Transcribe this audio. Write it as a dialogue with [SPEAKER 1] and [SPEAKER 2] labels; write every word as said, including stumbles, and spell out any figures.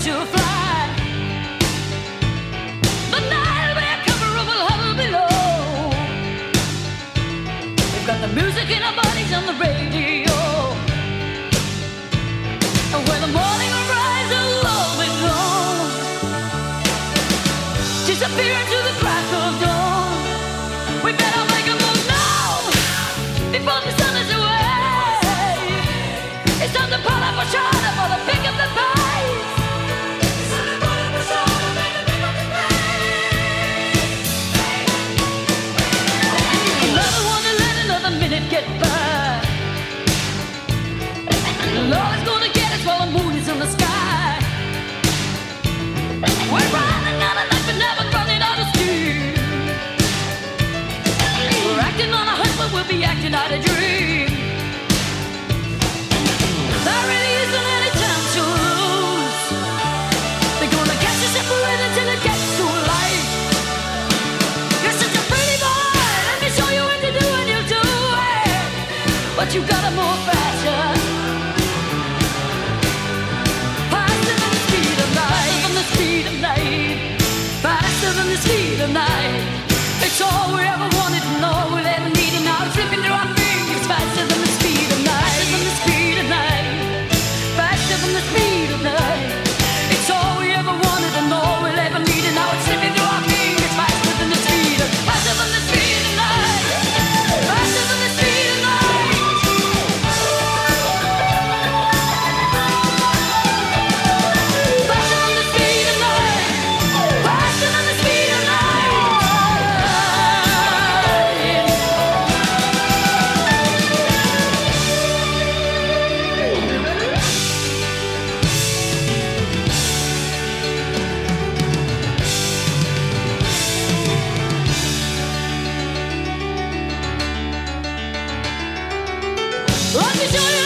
[SPEAKER 1] to fly. The night will be a cover of a huddle below. We've got the music in our bodies on the radio. And when the morning rises, all be gone. Disappear into the crack of dawn. We better make a move now before the sun is away. It's time to pull up a shoulder for the pick of the pace. It's time to pull up a shoulder for the pick of the pace. Another one to let another minute get by. Love is gonna get us while the moon is in the sky. We're running out of life but never running out of steam. We're acting on a hunch but we'll be acting out a dream. There really isn't any time to lose. They're gonna catch us separated till it gets too light. You're such a pretty boy, let me show you what to do and you'll do it. But you gotta move faster. Faster than the speed of light. Faster than the speed of light. Faster than the speed of light. It's all we ever wanted to know. We'll ever need it now. It's slipping through our fingers. Faster than the speed of light. Faster than the speed of light. Faster than the speed of light. It's all we ever wanted to know. We'll ever need it now. It's slipping through our fingers. Faster than the speed of. Faster than the speed of light. Faster than the speed of light. Faster than the speed of light. Faster than the speed of light. Let me show you